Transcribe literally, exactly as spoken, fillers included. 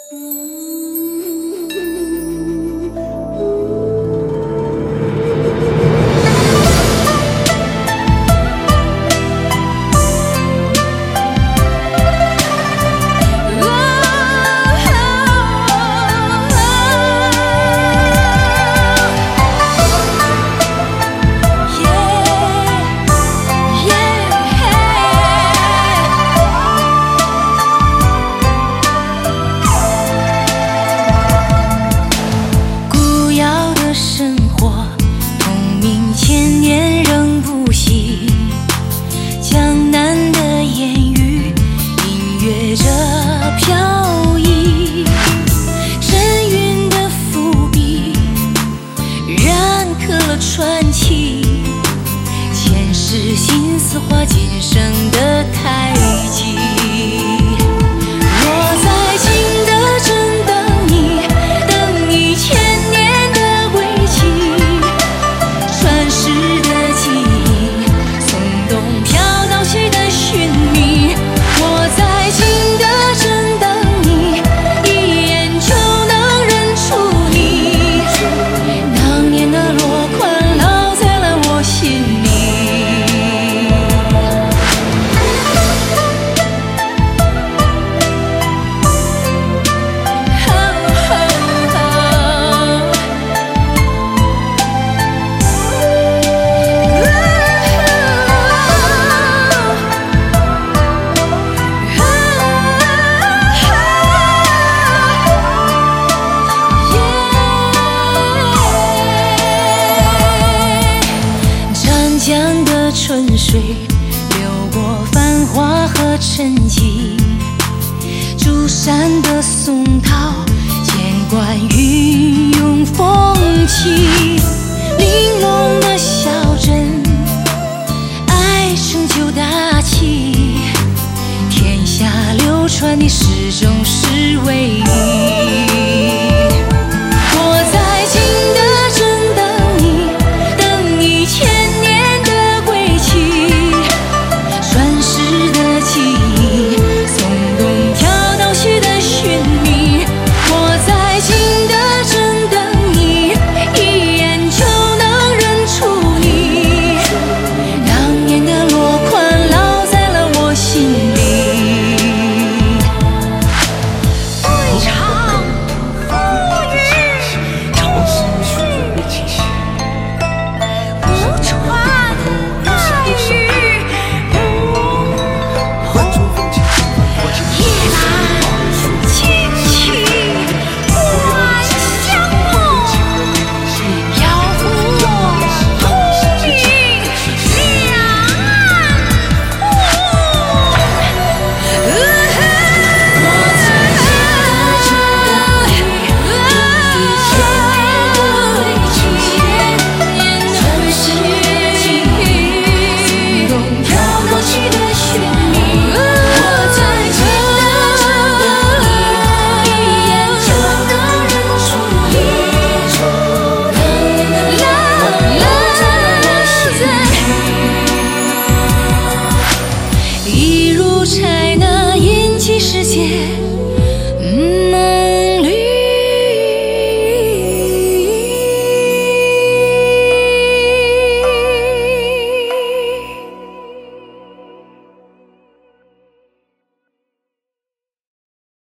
传奇，前世心思化今生的太极。我在静的正等你，等你千年的归期，传世的记忆，松动飘到期待寻觅。我在静的正等你，一眼就能认出你，当年的落款烙在了我心里。江的春水流过繁华和沉寂，竹山的松涛见惯云涌风起，玲珑的小镇，爱成就大器，天下流传的始终是唯一。